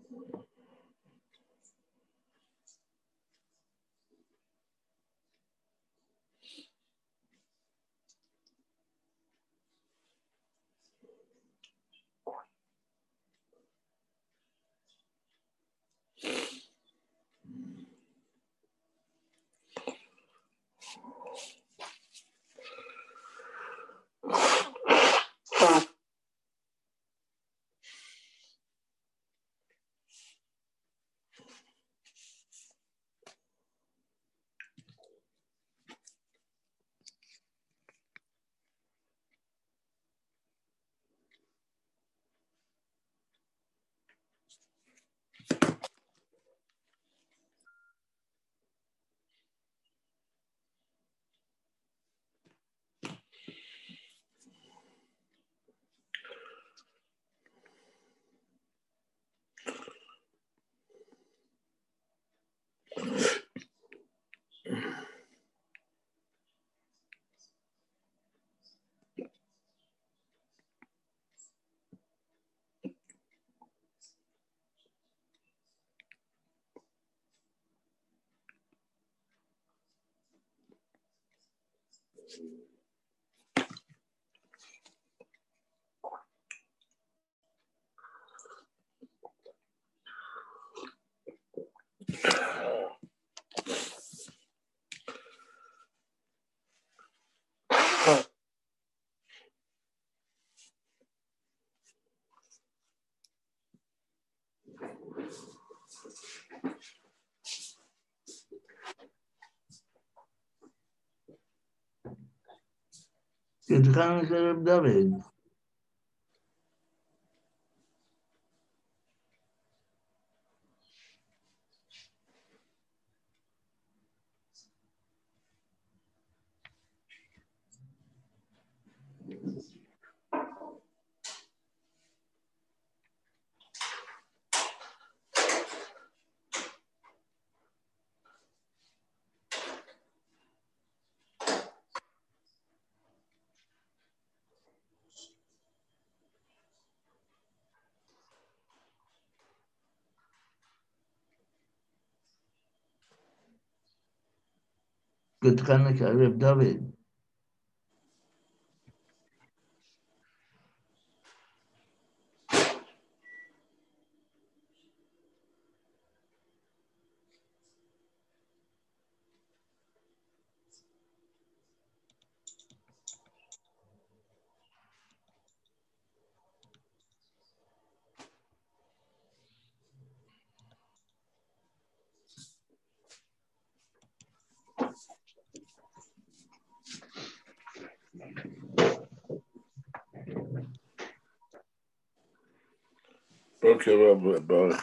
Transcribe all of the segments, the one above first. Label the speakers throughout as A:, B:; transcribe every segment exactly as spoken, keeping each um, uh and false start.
A: Good Hanukkah, David. Good Hanukkah, Reb David.
B: Okay, Robert, brother.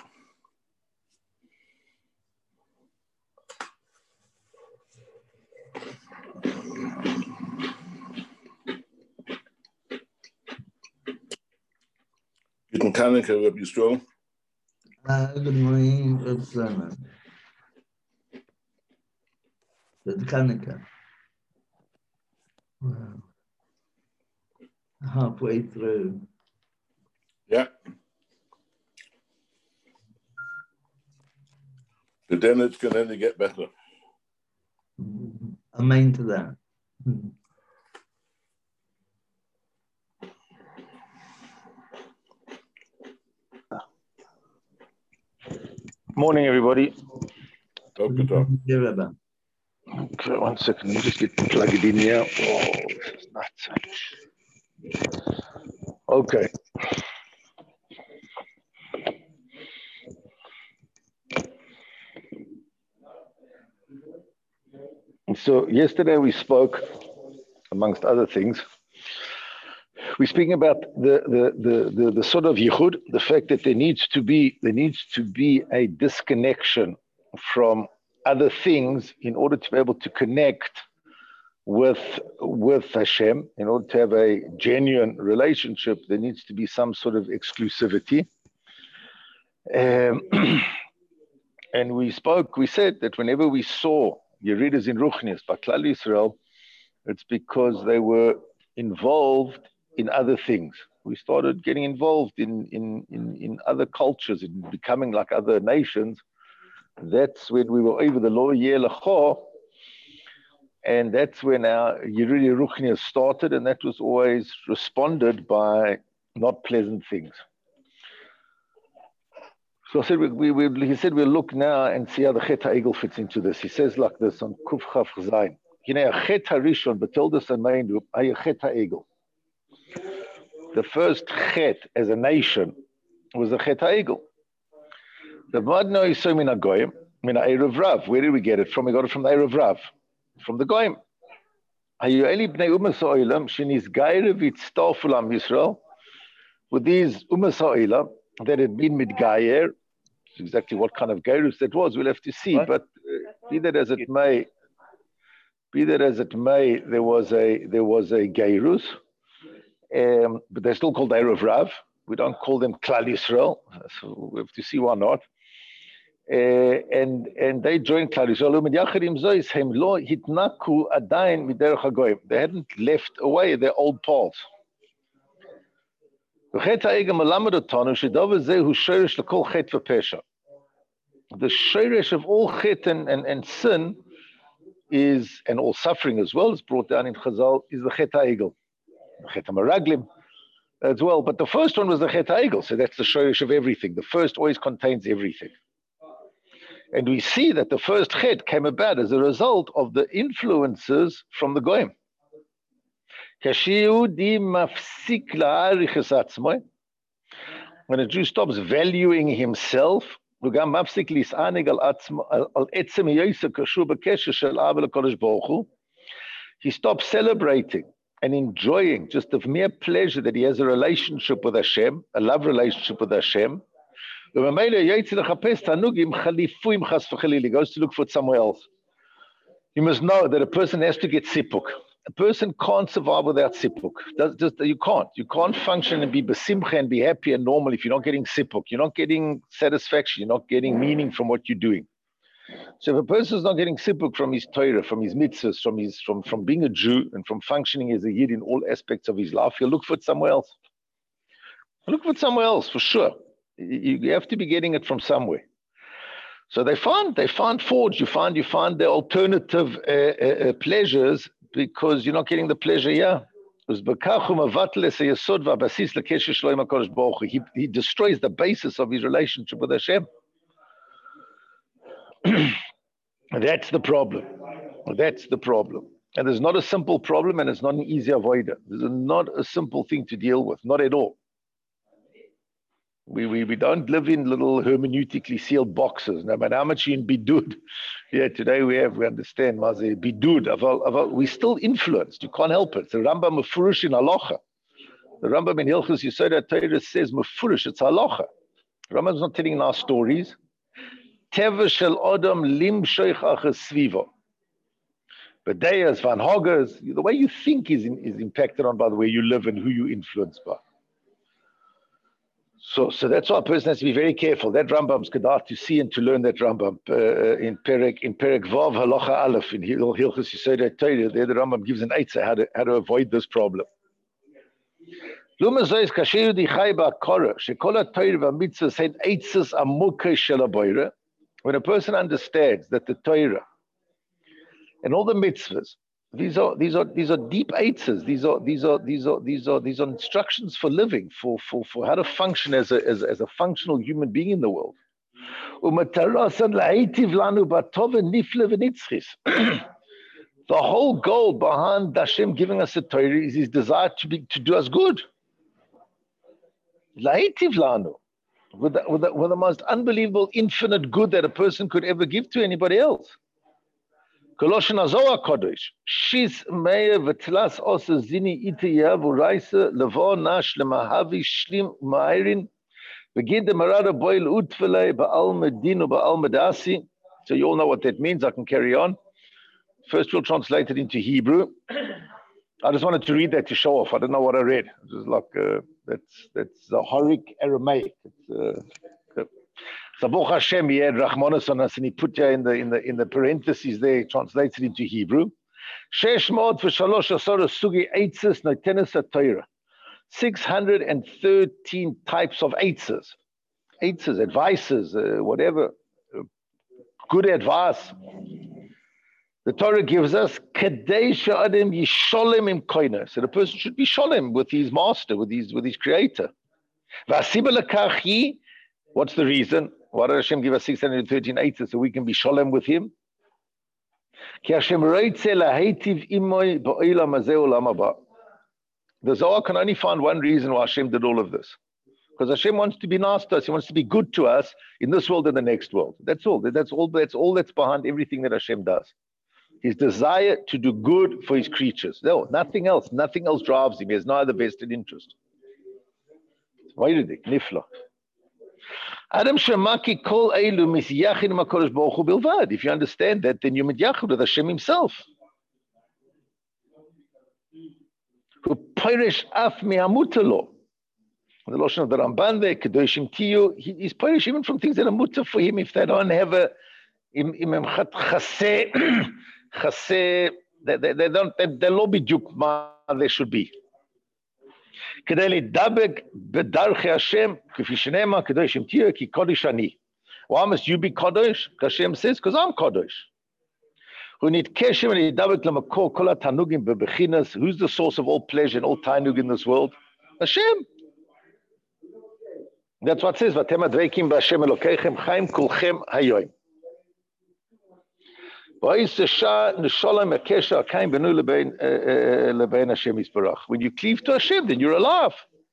B: Good Hanukkah, Reb Yisrael.
A: Uh, good morning, Reb Zalman. Good Hanukkah. Wow. Halfway through.
B: Yeah. But then it's going to only get better.
A: Amen to that.
C: Morning, everybody.
B: Talk to talk.
C: Okay, one second. Let me just get plugged in here. Oh, this is nuts. Okay. So yesterday we spoke, amongst other things, we're speaking about the the the the, the sort of yichud, the fact that there needs to be there needs to be a disconnection from other things in order to be able to connect with with Hashem. In order to have a genuine relationship, there needs to be some sort of exclusivity. Um, and we spoke. We said that whenever we saw Yeridas in Ruchnius, Baklal Yisrael, it's because they were involved in other things. we started getting involved in, in, in, in other cultures, in becoming like other nations. That's when we were over the law year lecha, and that's when our Yerudi Ruchnia started, and that was always responded by not pleasant things. So I said, we, we, we, he said, we'll look now and see how the Chet HaEgel fits into this. He says like this on Kuf Chaf Zayin. You know, Chet HaRishon, but told us a main group, Chet HaEgel. The first Chet as a nation was the Chet HaEgel. The Madno is so mina goyim, mina Erev Rav. Where did we get it from? We got it from the Erev Rav, from the goyim. Hayu eli bnei umas ha'olam shenis gairev itztafulam Yisrael. With these umas ha'olam that had been mitgayer, exactly what kind of gairus that was, we'll have to see. What? But uh, be that as it may, be that as it may, there was a there was a gairus, um, but they're still called Erev Rav. We don't call them Klal Yisrael, so we have to see why not. Uh, and and they joined Klal Yisrael. They hadn't left away their old paths. The shirish of all chet and, and, and sin is, and all suffering as well, is brought down in Chazal, is the Chet HaEgel, the Chet HaMeraglim as well. But the first one was the Chet HaEgel, so that's the shirish of everything. The first always contains everything. And we see that the first Chet came about as a result of the influences from the Goyim. When a Jew stops valuing himself, he stops celebrating and enjoying just the mere pleasure that he has a relationship with Hashem, a love relationship with Hashem. He goes to look for it somewhere else. You must know that a person has to get sipuk. A person can't survive without sipuk. That's just, you can't. You can't function and be besimcha and be happy and normal if you're not getting sipuk. You're not getting satisfaction. You're not getting meaning from what you're doing. So if a person is not getting sipuk from his Torah, from his mitzvahs, from his from, from being a Jew and from functioning as a Yid in all aspects of his life, he'll look for it somewhere else. He'll look for it somewhere else for sure. You, you have to be getting it from somewhere. So they find they find forge. You find you find the alternative uh, uh, uh, pleasures. Because you're not getting the pleasure here. He, he destroys the basis of his relationship with Hashem. That's the problem. That's the problem. And there's not a simple problem, and it's not an easy avoider. There's not a simple thing to deal with, not at all. We, we, we don't live in little hermeneutically sealed boxes. No matter how much you in bidud. Yeah, today we have, we understand, Mazi, bidud. Aval, aval, we're still influenced. You can't help it. The Rambam mefurish in halacha. The Rambam in Hilchos Yesod HaTorah says mefurish, it's halacha. The Rambam's not telling our stories. Teva shel Adam lim shoich achas svivo. Bedayas, van hoggers, the way you think is, in, is impacted on by the way you live and who you influenced by. So, so that's why a person has to be very careful. That Rambam's kedar to see and to learn that Rambam uh, in Perek in Perek Vav Halacha Aleph in Hilchos Yesod HaTorah. There, the Rambam gives an eitzah how to how to avoid this problem. When a person understands that the Torah and all the mitzvahs, These are these are these are deep eitzes. These are these are these are these are these are instructions for living, for for for how to function as a as, as a functional human being in the world. The whole goal behind Hashem giving us a Torah is His desire to be to do us good. La'etiv lanu, with the, with the, with the most unbelievable, infinite good that a person could ever give to anybody else. Koloshen Azoa Kodesh, Shis Meir Vetlas Osa Zini Itiya Vuraisa Levo Nash Lemahavi Shlim Mairin Begin the Marada Boil Utvele Baal Medinu Baal Medasi. So you all know what that means. I can carry on. First, we'll translate it into Hebrew. I just wanted to read that to show off. I don't know what I read. It was like uh, that's that's the Horic Aramaic. It's, uh, Sabuch Hashem, he had Rachmanos on us, and he put you in the in the in the parentheses there, translates it into Hebrew. Shesh mod v'shalosh asara sugi eitzes notenes haTorah. six hundred thirteen types of eitzes, eitzes, advices, uh, whatever, uh, good advice. The Torah gives us Kadesh Adam Yisholem im Koine. So the person should be Sholem with his master, with his with his creator. What's the reason? Why did Hashem give us six hundred thirteen eitzes so we can be Sholem with him? The Zohar can only find one reason why Hashem did all of this. Because Hashem wants to be nice to us. He wants to be good to us in this world and the next world. That's all. That's all. That's all that's behind everything that Hashem does. His desire to do good for his creatures. No, nothing else. Nothing else drives him. He has no other vested interest. Nifla. Adam Shemaki Kol Eilu Misyachin Makodesh Baruch Hu Bilvad. If you understand that, then you're Midyachid with Hashem himself. Who perish af me'amutalo. The Lashon of the Ramban there, Kedoshim Tiyu, he's perish even from things that are mutter for him if they don't have a im im chaseh chaseh. They, they, they don't. They, they'll all be juk ma they should be. Kedei lidabek bedarchei Hashem k'fi shenema Kedoshim Tiyu ki kodesh ani. Why must you be kodesh? Hashem says, because I'm kodesh. Who need keshem and lidabek lemakor kol tanugim bebechinas. Who's the source of all pleasure and all tanug in this world? Hashem. That's what it says. Vatem adveikim b'Hashem Elokeichem chaim kulchem hayoim. When you cleave to Hashem, then you're alive.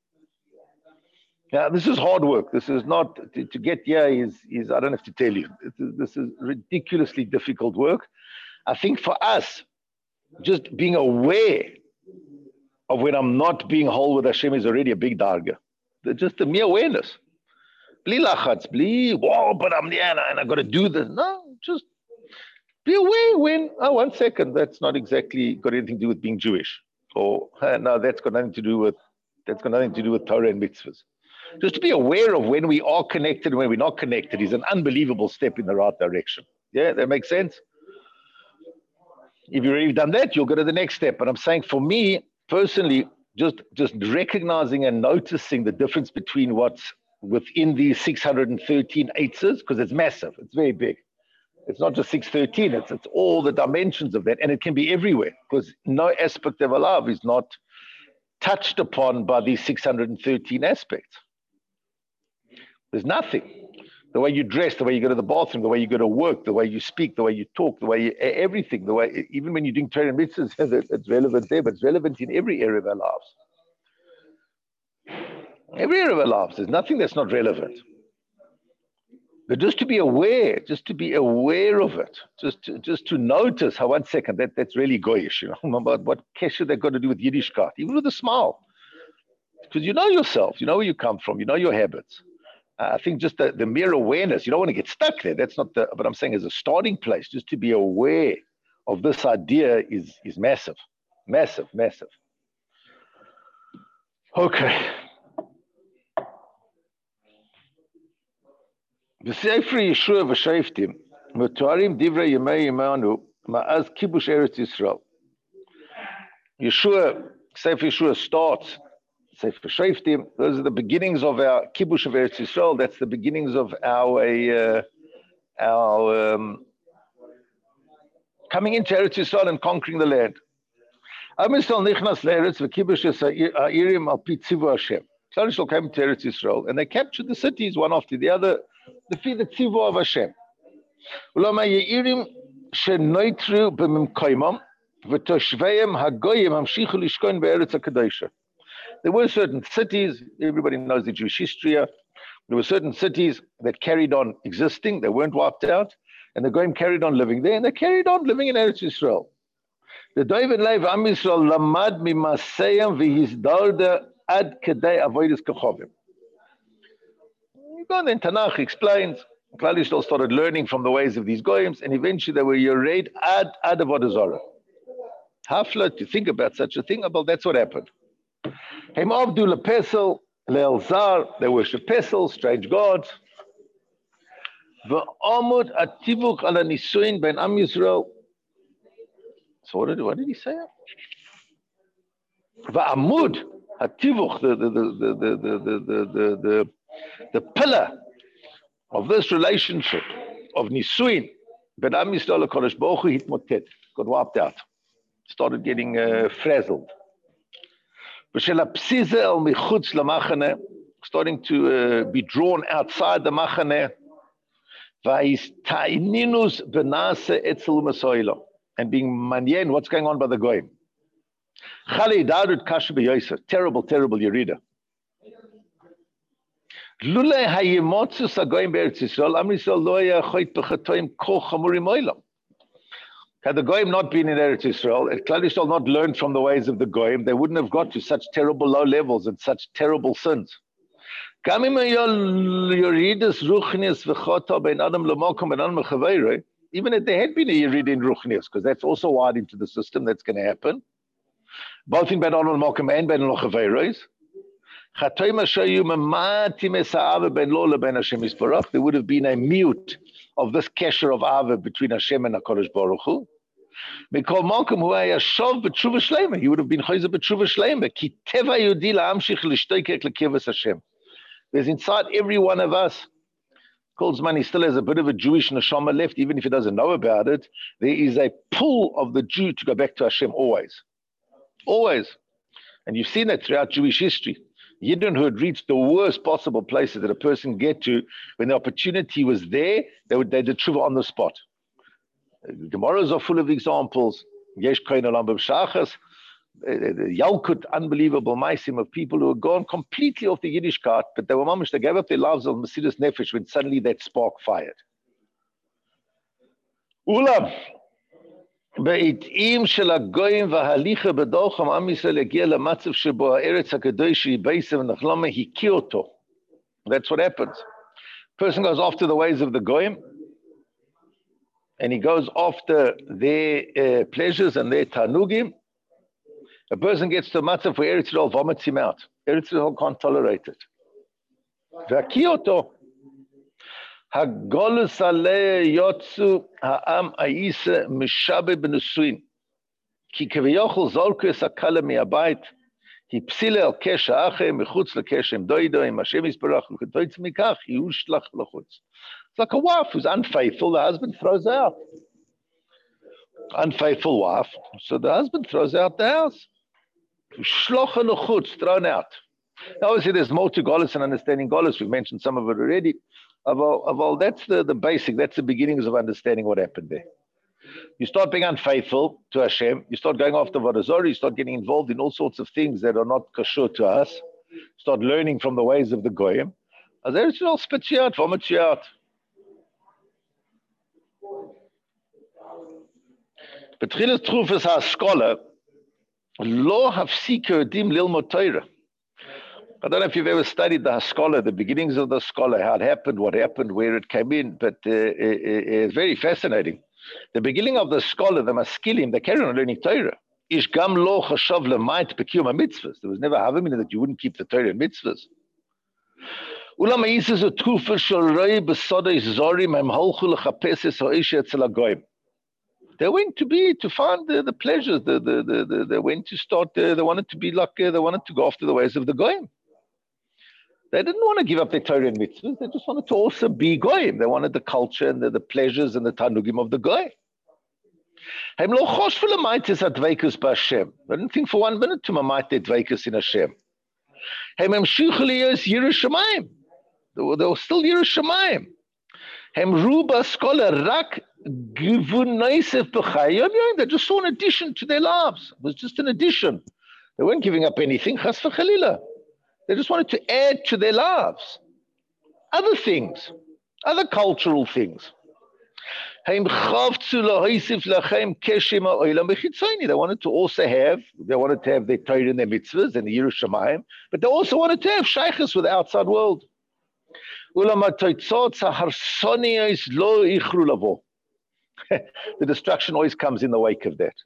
C: Now, this is hard work. This is not, to, to get here is, is, I don't have to tell you. This is ridiculously difficult work. I think for us, just being aware of when I'm not being whole with Hashem is already a big darga. Just a mere awareness. Bli lachatz, bli, whoa, but I'm there and I got to do this. No, just be aware when, oh, one second, that's not exactly got anything to do with being Jewish. Or, uh, no, that's got nothing to do with, that's got nothing to do with Torah and mitzvahs. Just to be aware of when we are connected and when we're not connected is an unbelievable step in the right direction. Yeah, that makes sense? If you've already done that, you'll go to the next step. But I'm saying for me, personally, just, just recognizing and noticing the difference between what's within these six hundred thirteen eitzes, because it's massive, it's very big. It's not just six hundred thirteen, it's, it's all the dimensions of that, and it can be everywhere, because no aspect of our life is not touched upon by these six hundred thirteen aspects. There's nothing. The way you dress, the way you go to the bathroom, the way you go to work, the way you speak, the way you talk, the way you, everything, the way, even when you're doing Torah and mitzvahs, it's relevant there, but it's relevant in every area of our lives. Every area of our lives, there's nothing that's not relevant. But just to be aware, just to be aware of it, just to, just to notice how, one second, that, that's really goyish, you know, about what kesher they've got to do with Yiddishkeit, even with a smile. Because you know yourself, you know where you come from, you know your habits. Uh, I think just the, the mere awareness, you don't want to get stuck there. That's not the, but I'm saying as a starting place, just to be aware of this idea is, is massive, massive, massive. Okay. בספר ישוע ושופטים, מתוארים דברי ימי ימינו מאז כיבוש ארץ ישראל. Yeshua, Sefer Yeshua starts, Sefer Shoftim, those are the beginnings of our Kibush of Eretz Yisrael. That's the beginnings of our, uh, our um, coming into Eretz Yisrael and conquering the land. Am Yisrael nichnas le'eretz v'kibush es ha'irim al pi tzivu Hashem. Klal Yisrael came to Eretz Yisrael and they captured the cities one after the other, the the tzivu of Hashem. Ulama ha'irim shenoitru b'mimkoimam. There were certain cities, everybody knows the Jewish history. There were certain cities that carried on existing, they weren't wiped out, and the Goyim carried on living there, and they carried on living in Eretz Yisrael. The David Lev Am Yisrael lamad mimaseyam v'hizdarda ad kedei avodas kachovim. You go and then Tanakh explains, Klal Yisrael started learning from the ways of these Goyims, and eventually they were Yered ad ad avodah zarah. Hafla, to think about such a thing, well, that's what happened. They worship Pesel, strange gods. So what did, what did he say? Va'amud Hativuch, the the the the the the the the, the, the pillar of this relationship of Nisuin, Ben Am Yisrael HaKadosh Baruch Hu hitmotet, got wiped out, started getting uh, frazzled. Starting to uh, be drawn outside the machane, and being manyen, what's going on by the goyim? Terrible, terrible Yerida. Had the goyim not been in Eretz Yisrael, had Klal Yisrael not learned from the ways of the goyim, they wouldn't have got to such terrible low levels and such terrible sins. Even if there had been a Yerid in Ruchnius, because that's also wired into the system, that's going to happen, both in Ben Adam Mokum and Ben Lochaveiros, there would have been a mute of this kesher of Ava between Hashem and HaKadosh Baruch Hu. He would have been Chayzer B'Tshuva Shleima, Ki Teva Yudi La'amshich L'Shtoikek L'Kivas Hashem. There's inside every one of us, Kolzman, he still has a bit of a Jewish neshama left, even if he doesn't know about it. There is a pull of the Jew to go back to Hashem always. Always. And you've seen that throughout Jewish history. Yidden who had reached the worst possible places that a person can get to, when the opportunity was there, they would they did tshuva on the spot. Gemaras are full of examples. Yesh koin olam b'shachas. The Yalkut, unbelievable maisim of people who had gone completely off the Yiddish cart, but they were mamish, they gave up their lives on Mesidas Nefesh when suddenly that spark fired. Ulam, be'itim shel hagoyim v'halicha b'docham am Yisrael yagia la'matzav shebo ha'eretz hakadosh yibeisem v'nachlama hiki oto. That's what happens. Person goes after the ways of the goyim, and he goes after their uh, pleasures and their tanugim. A person gets to matzav where Eretz Yisrael vomits him out. Eretz Yisrael can't tolerate it. V'akioto hagolus alei yotzu ha'am ha'isa mishabe b'nesuin ki kevyochel zolku es hakala mi'abayit hipsile al kesh ha'ache mechutz lekesh im doido im Hashem yisbarach l'chetoitz mikach yushlach l'chutz. It's like a wife who's unfaithful, the husband throws her out. Unfaithful wife, so the husband throws out the house. Shlocha l'chutz, thrown out. Now, obviously, there's more to Golus and understanding Golus. We've mentioned some of it already. Aval, aval, that's the, the basic, that's the beginnings of understanding what happened there. You start being unfaithful to Hashem, you start going after Vodazori, you start getting involved in all sorts of things that are not kosher to us, start learning from the ways of the Goyim. As Eretz Yisrael spits you out, vomits you out. Betchilas Trufas HaSkola, Lo hafsika dim lilmod Torah. I don't know if you've ever studied the Haskalah, the beginnings of the scholar, how it happened, what happened, where it came in, but uh, it, it's very fascinating. The beginning of the scholar, the maskilim, they carry on learning Torah. Ish gam lo chashav lemayt bekiyum mitzvahs. There was never havamina that you wouldn't keep the Torah and mitzvahs. Ulam ha'isas u'trufa shel roi b'sodei zorim hem holchu lechapes es ha'isha etzel hagoyim. They went to be to find the, the pleasures. The, the, the, the, they went to start. Uh, they wanted to be like. Uh, they wanted to go after the ways of the goyim. They didn't want to give up their Torah and mitzvahs. They just wanted to also be goyim. They wanted the culture and the, the pleasures and the tanugim of the goyim. They didn't think for one minute to mamait their dveikus in Hashem. They were, they were still Yerushalayim. They just saw an addition to their lives. It was just an addition. They weren't giving up anything. Chas v'chalila. They just wanted to add to their lives other things, other cultural things. They wanted to also have, they wanted to have their Torah and their mitzvahs and the Yerushalayim, but they also wanted to have shaykhs with the outside world. The destruction always comes in the wake of that.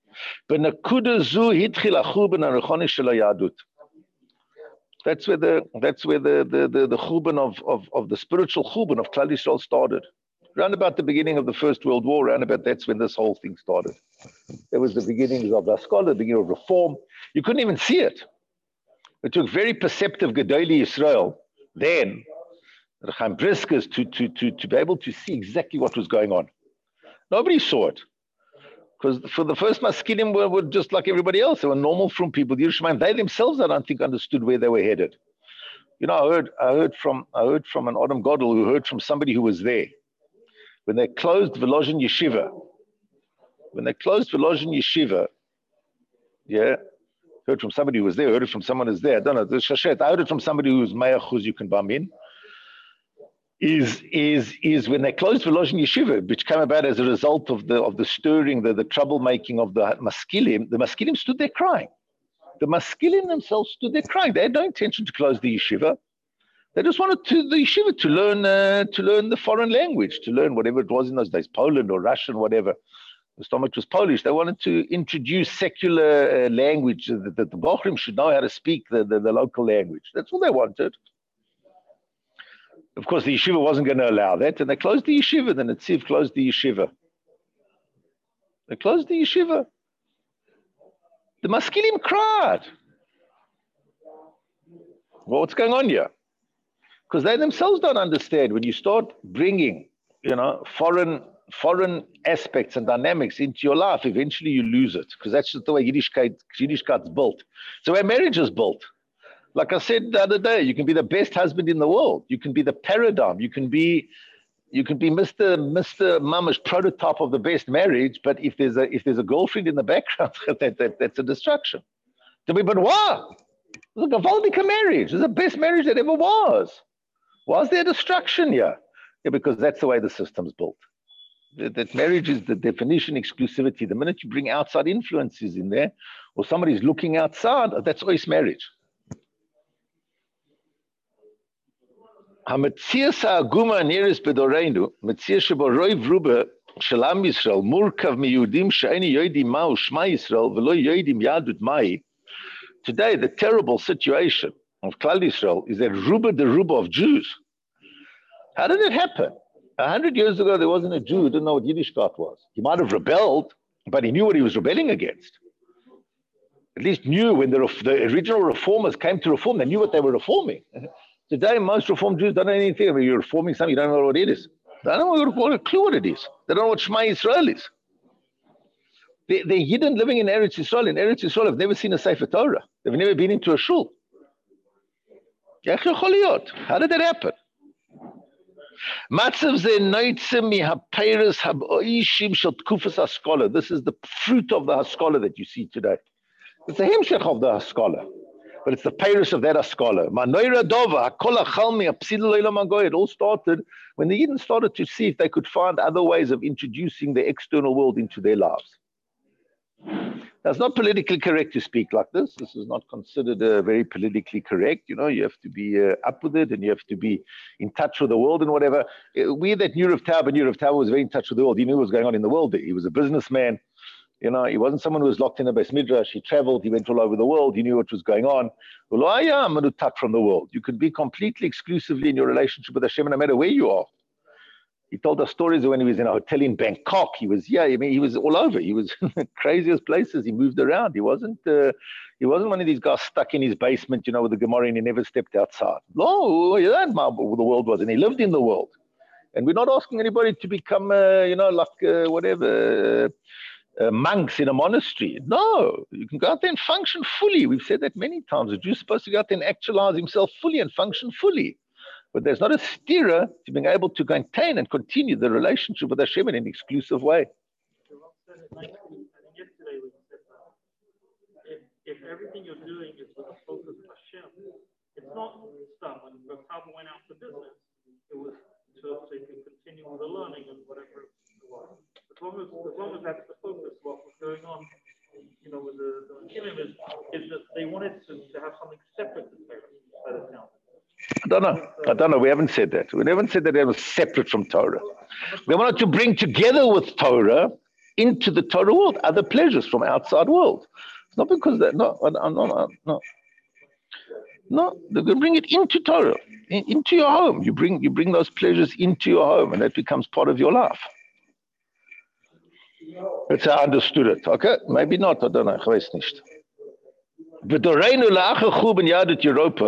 C: That's where the that's where the the the, the churban of, of of the spiritual churban of Klal Yisrael started. Round about the beginning of the First World War, round about that's when this whole thing started. It was the beginnings of the scholar, the beginning of reform. You couldn't even see it. It took very perceptive Gedolei Israel then, the Chaim Briskers, to, to, to, to be able to see exactly what was going on. Nobody saw it. Because for the first Maskilim were, were just like everybody else. They were normal from people. They themselves, I don't think, understood where they were headed. You know, I heard, I heard from, I heard from an Adam Godel who heard from somebody who was there. When they closed Volozhin Yeshiva, when they closed Volozhin Yeshiva, yeah, heard from somebody who was there, heard it from someone who's there. I don't know, the Shashet, I heard it from somebody who's Mayachuz, you can bum in. Is is is when they closed Volozhin Yeshiva, which came about as a result of the of the stirring, the, the troublemaking of the Maskilim, the Maskilim stood there crying. The Maskilim themselves stood there crying. They had no intention to close the yeshiva. They just wanted to the yeshiva to learn uh, to learn the foreign language, to learn whatever it was in those days, Poland or Russian, whatever. The stomach was Polish. They wanted to introduce secular uh, language, that, that the Bochrim should know how to speak the, the, the local language. That's all they wanted. Of course, the yeshiva wasn't going to allow that, and they closed the yeshiva. The Netziv closed the yeshiva. They closed the yeshiva. The Maskilim cried. Well, what's going on here? Because they themselves don't understand. When you start bringing, you know, foreign foreign aspects and dynamics into your life, eventually you lose it. Because that's just the way Yiddishkeit, Yiddishkeit's built. So where marriage is built. Like I said the other day, you can be the best husband in the world. You can be the paradigm. You can be, you can be Mister Mister Mama's prototype of the best marriage. But if there's a if there's a girlfriend in the background, that, that that's a destruction. To me, but why? It's a Gavaldica marriage. It's the best marriage that ever was. Why is there a destruction here? Yeah, because that's the way the system's built. That, that marriage is the definition exclusivity. The minute you bring outside influences in there, or somebody's looking outside, that's always marriage. Hametzias ha'aguma neres bedoreinu, metzias shebo roiv ruba shel Am Yisrael murkav miyudim she'eni yoidim ma'u shma Yisrael v'lo yoidim yadut ma'i. Today, the terrible situation of Klal Yisrael is that ruba the ruba of Jews. How did it happen? A hundred years ago, there wasn't a Jew who didn't know what Yiddishkeit was. He might have rebelled, but he knew what he was rebelling against. At least knew when the, the original reformers came to reform, they knew what they were reforming. Today, most Reformed Jews don't know anything. When you're reforming something, you don't know what it is. They don't know a clue what it is. They don't know what Shema Yisrael is. They, they're Yidden living in Eretz Yisrael. In Eretz Yisrael, have never seen a Sefer Torah. They've never been into a shul. How did that happen? This is the fruit of the Haskalah that you see today. It's the hemshech of the Haskalah. But it's the peiros of that Haskalah. It all started when the Yidden started to see if they could find other ways of introducing the external world into their lives. Now, it's not politically correct to speak like this. This is not considered uh, very politically correct. You know, you have to be uh, up with it, and you have to be in touch with the world and whatever. Uh, we that knew Rav Tauber, knew Rav Tauber was very in touch with the world. He knew what was going on in the world. He was a businessman. You know, he wasn't someone who was locked in a Beis Midrash. He traveled. He went all over the world. He knew what was going on. Well, I am menutak from the world. You could be completely exclusively in your relationship with Hashem, no matter where you are. He told us stories of when he was in a hotel in Bangkok. He was, yeah, I mean, he was all over. He was in the craziest places. He moved around. He wasn't, uh, he wasn't one of these guys stuck in his basement, you know, with the Gemara, and he never stepped outside. No, that's how the world was, and he lived in the world. And we're not asking anybody to become, uh, you know, like uh, whatever, uh, uh, monks in a monastery. No, you can go out there and function fully. We've said that many times. A Jew's supposed to go out there and actualize himself fully and function fully. But there's not a steerer to being able to maintain and continue the relationship with Hashem in an exclusive way.
D: If, if everything you're doing is with the focus of Hashem, it's not stuff. When Rav Tauber went out to business, it was to, so you can continue with the learning and whatever it was. As long as, as long as that's the focus, what was going on, you know, with the, the Kilim is, is that they wanted to, to have something separate to Torah by the sound.
C: I don't know. I don't know. We haven't said that. We haven't said that it was separate from Torah. They wanted to bring together with Torah into the Torah world other pleasures from outside world. It's not because that. No, no, no, no. No, they're going to bring it into Torah, in, into your home. You bring you bring those pleasures into your home, and that becomes part of your life. That's how I understood it. Okay, maybe not. I don't know. Ich weiß nicht. V'doreinu la'achar Churban Yadut Europa,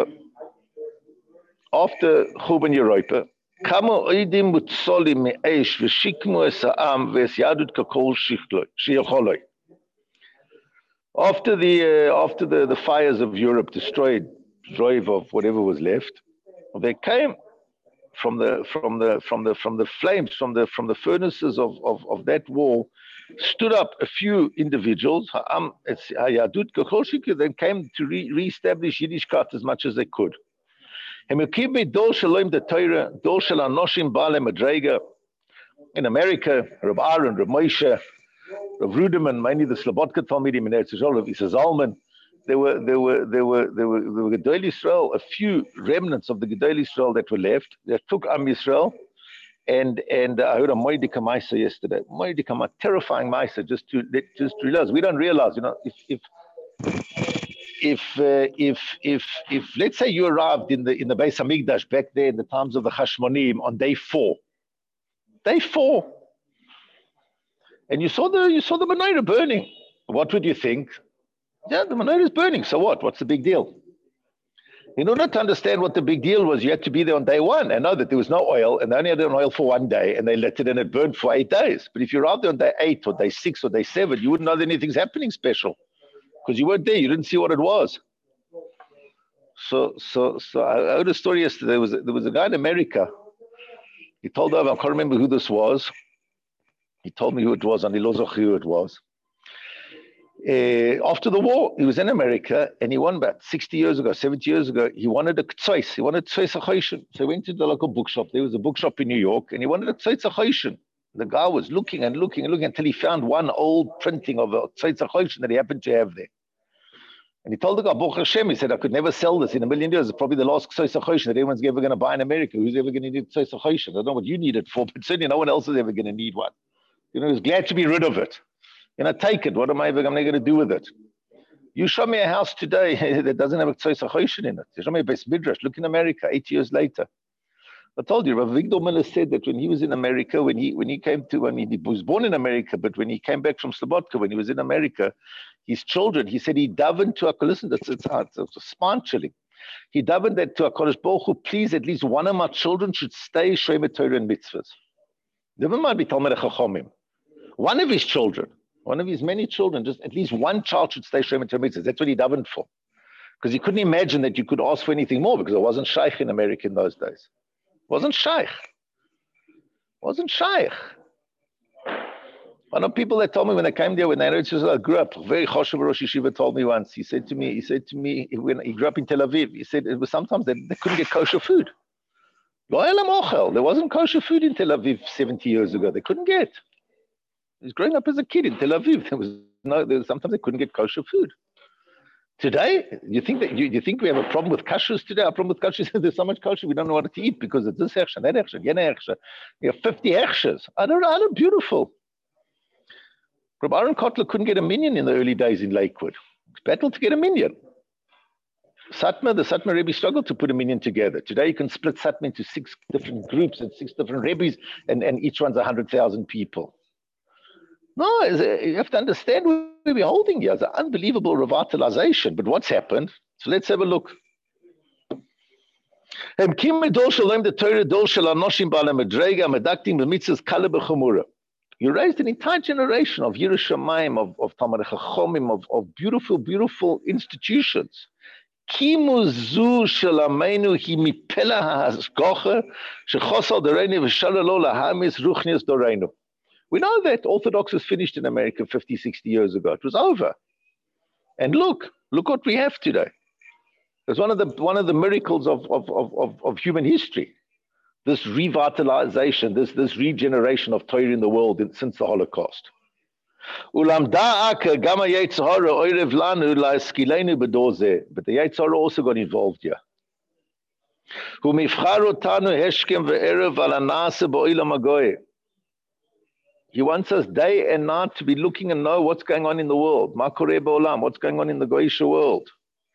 C: after Churban Europa, kamo oidim utzolim me'esh v'shikmu es ha'am v'es Yadut kakol shi'yocholoi. After the uh, after the, the fires of Europe destroyed drove of whatever was left, they came from the from the from the from the flames from the from the furnaces of, of, of that wall, stood up a few individuals, then came to re- re-establish Yiddishkeit as much as they could. In America, Reb Aaron, Reb Moshe, Reb Ruderman, mainly the Slobodka Talmidim in Eretz Yisrael, of Isa Zalman, there were there were there were there were there were Gedolei Yisrael, a few remnants of the Gedolei Yisrael that were left. That took Am Yisrael, and and uh, I heard a Moedika Maisa yesterday. Moedika, a terrifying Maisa, just to just to realize we don't realize, you know, if if if uh, if if if let's say you arrived in the in the Beis Hamikdash back there in the times of the Hashmonim on day four, day four, and you saw the you saw the menorah burning, what would you think? Yeah, the menorah is burning. So what? What's the big deal? In order to understand what the big deal was, you had to be there on day one and know that there was no oil, and they only had an oil for one day, and they lit it and it burned for eight days. But if you're out there on day eight or day six or day seven, you wouldn't know that anything's happening special because you weren't there. You didn't see what it was. So, so, so I heard a story yesterday. There was a, there was a guy in America. He told me, I can't remember who this was. He told me who it was, and he lost who it was. Uh, after the war, he was in America, and he won about sixty years ago, seventy years ago. He wanted a ktsois. He wanted ktsois achoshen. So he went to the local bookshop. There was a bookshop in New York, and he wanted a ktsois achoshen. The guy was looking and looking and looking until he found one old printing of a ktsois achoshen that he happened to have there. And he told the guy, Baruch Hashem, he said, I could never sell this in a million years. It's probably the last ktsois achoshen that anyone's ever going to buy in America. Who's ever going to need ktsois achoshen? I don't know what you need it for, but certainly no one else is ever going to need one. You know, he was glad to be rid of it. You know, take it. What am I ever going to do with it? You show me a house today that doesn't have a ktsois achoshen in it. You show me a Beis Midrash. Look in America, eight years later. I told you, Rav Victor Miller said that when he was in America, when he when he came to, I mean, he was born in America, but when he came back from Slobodka, when he was in America, his children, he said he davened to HaKadosh. Listen, that's it's hard, it's spine chilling. He davened that to HaKadosh Baruch Hu, please, at least one of my children should stay Shomer Torah and mitzvahs. Never mind be Talmidei Chachomim. One of his children. One of his many children, just at least one child should stay Shomer Torah mitzvahs. That's what he davened for. Because he couldn't imagine that you could ask for anything more, because it wasn't shaykh in America in those days. It wasn't shaykh. It wasn't shaykh. One of the people that told me when they came there, when they I grew up, very choshev Rosh Yeshiva told me once, he said to me, he said to me, when he grew up in Tel Aviv, he said it was sometimes they, they couldn't get kosher food. There wasn't kosher food in Tel Aviv seventy years ago. They couldn't get. He was growing up as a kid in Tel Aviv. There was no. There was, sometimes they couldn't get kosher food. Today, you think that you, you think we have a problem with kashrus today? Our problem with kashrus is there's so much kosher we don't know what to eat because it's this hechsher, that hechsher, yena hechsher. You have fifty hechshers. I don't know. I don't beautiful. Rabbi Aaron Kotler couldn't get a minyan in the early days in Lakewood. It's battled to get a minyan. Satmar, the Satmar Rebbe struggled to put a minyan together. Today, you can split Satmar into six different groups and six different Rebbes, and, and each one's one hundred thousand people. No, you have to understand where we're holding here. It's an unbelievable revitalization. But what's happened? So let's have a look. You raised an entire generation of Yerushalayim, of, of Talmidei Chachomim, of, of beautiful, beautiful institutions. We know that Orthodox was finished in America fifty, sixty years ago. It was over. And look, look what we have today. It's one of the one of the miracles of, of, of, of human history. This revitalization, this, this regeneration of Torah in the world in, since the Holocaust. But the Yetzer Hara also got involved here. He wants us day and night to be looking and know what's going on in the world. What's going on in the Goyish world.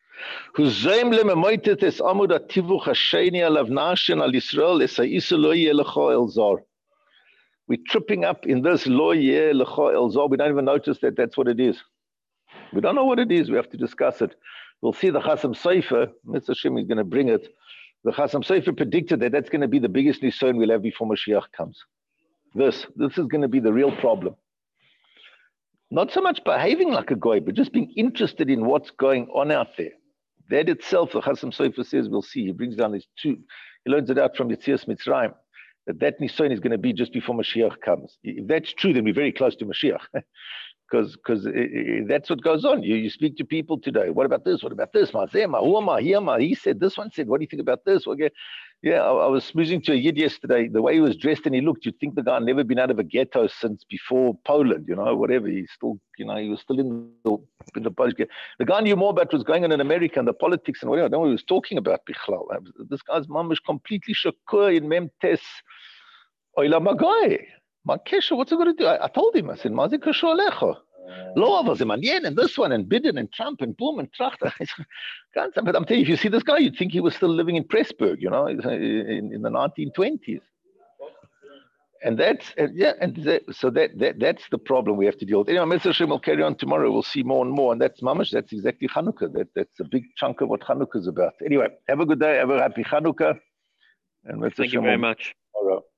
C: We're tripping up in this lo yeh lecha el zar. We don't even notice that that's what it is. We don't know what it is. We have to discuss it. We'll see the Chasam Sofer, Mister Shem is going to bring it. The Chasam Sofer predicted that that's going to be the biggest nisayon we'll have before Mashiach comes. This, this is going to be the real problem. Not so much behaving like a goy, but just being interested in what's going on out there. That itself, the Chasam Sofer says, we'll see. He brings down these two. He learns it out from Yetzias Mitzrayim, that that nisayon is going to be just before Mashiach comes. If that's true, then we're very close to Mashiach. Because because that's what goes on. You, you speak to people today. What about this? What about this? He said this one said, what do you think about this? Okay. Yeah, I, I was smoozing to a Yid yesterday. The way he was dressed and he looked, you'd think the guy had never been out of a ghetto since before Poland, you know, whatever. He's still, you know, he was still in the, in the Polish ghetto. The guy knew more about what's going on in America and the politics and whatever. I don't know what he was talking about, Bichlal. This guy's mom was completely shakur in Memtes. Oila Magoy. Makesha, what's it going to do? I, I told him, I said, Mazi Kashu Alecho. Lo was him, and and this one, and Biden, and Trump, and Boom, and Trachter. But I'm telling you, if you see this guy, you'd think he was still living in Pressburg, you know, in, in the nineteen twenties. And that's, yeah, and that, so that, that that's the problem we have to deal with. Anyway, Mister Shem will carry on tomorrow. We'll see more and more. And that's mamash, that's exactly Hanukkah. That, that's a big chunk of what Hanukkah is about. Anyway, have a good day. Have a happy Hanukkah. And
E: Thank you very much.
C: Tomorrow.